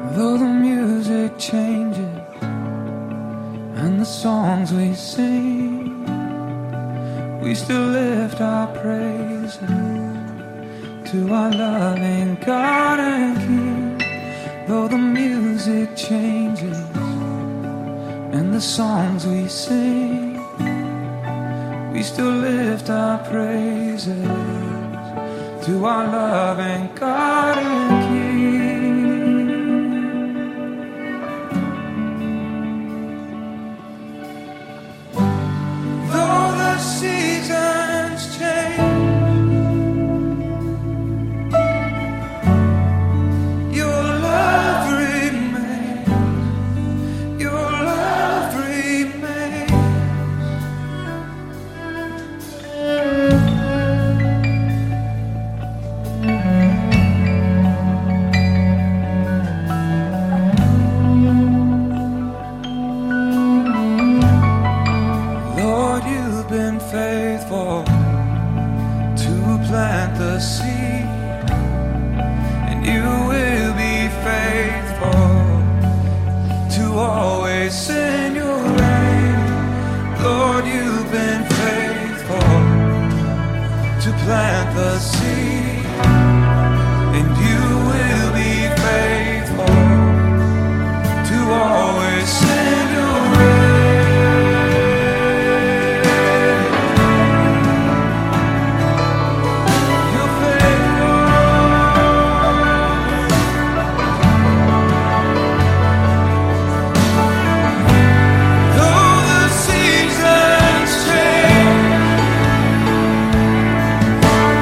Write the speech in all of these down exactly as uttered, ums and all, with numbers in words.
Though the music changes and the songs we sing, we still lift our praises to our loving God and King. Though the music changes and the songs we sing, we still lift our praises to our loving God and King. Though the seasons change, your love remains, your love remains. Lord, you've been faithful to plant the seed, and you will be faithful to always send your rain. Lord, you've been faithful to plant the seed, and you will be faithful to always send your rain. You're faithful. Though the seasons change,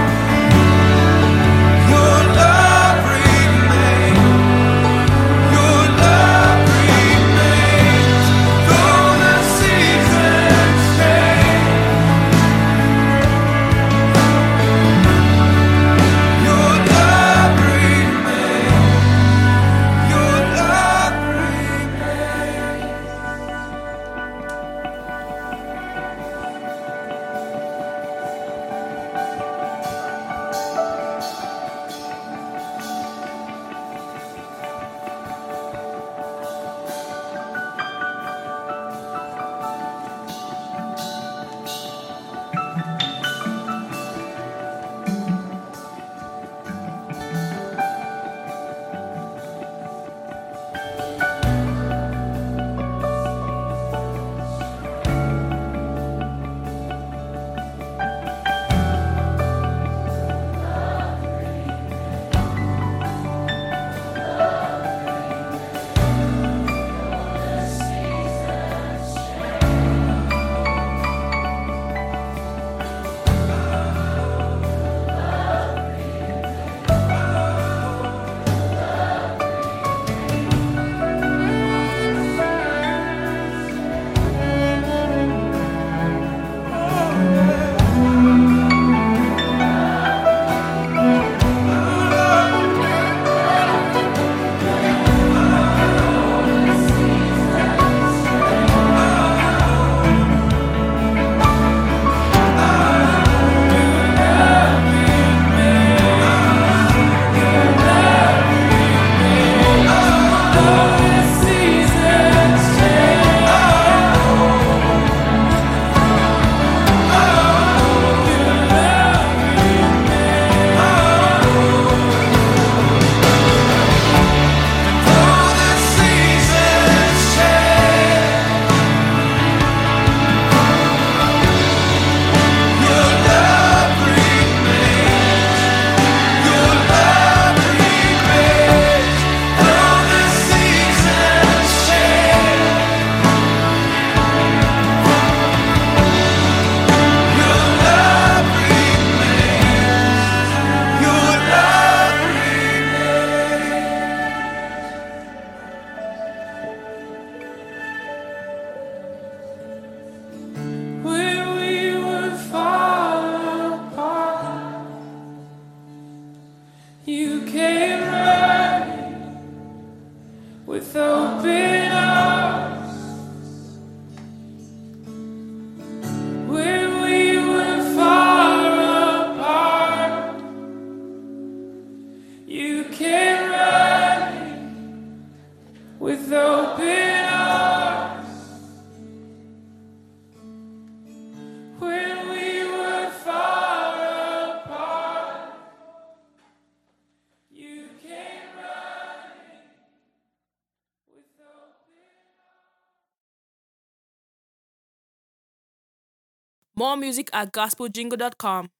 More music at gospel jingle dot com.